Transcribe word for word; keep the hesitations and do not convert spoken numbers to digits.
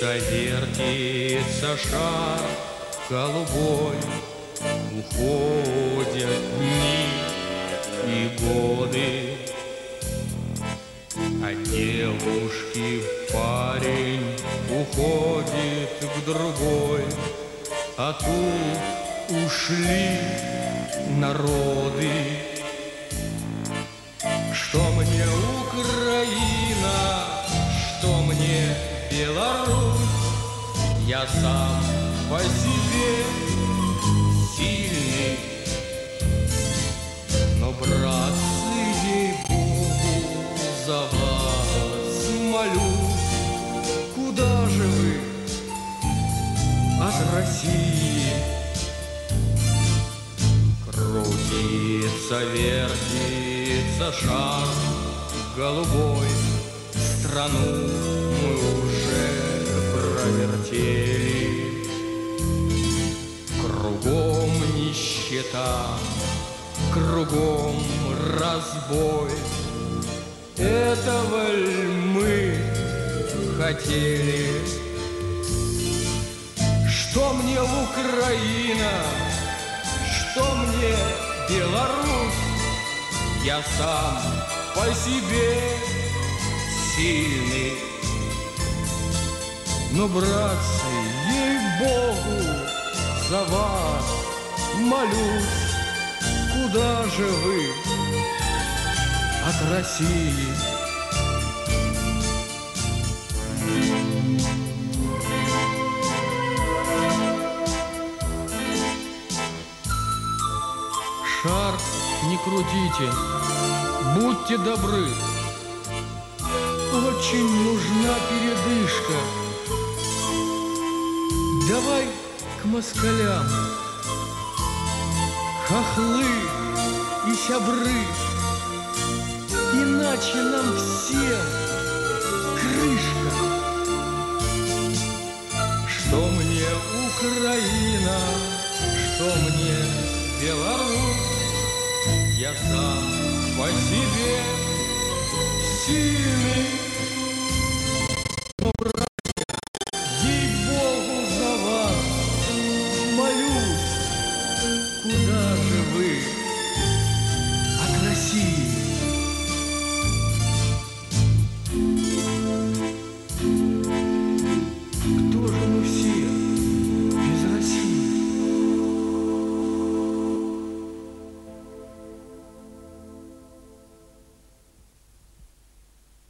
вертится шар голубой, уходят дни и годы, а девушки парень уходит к другой, а тут ушли народы. Что мне Украина, что мне Беларусь, я сам по себе сильный, но, братцы, ей-богу, за вас молюсь. Куда же вы от России? Крутится, вертится шар голубой, страну мы уже провертели. Кругом нищета, кругом разбой. Этого ль мы хотели? Что мне Украина, что мне Беларусь, я сам по себе сильный, но, братцы, ей-богу, за вас молюсь. Куда же вы от России? Шар не крутите, будьте добры, очень нужна передышка. Давай к москалям, хохлы и сябры, иначе нам всем крышка. Что мне Украина, что мне Беларусь, я сам по себе сильный.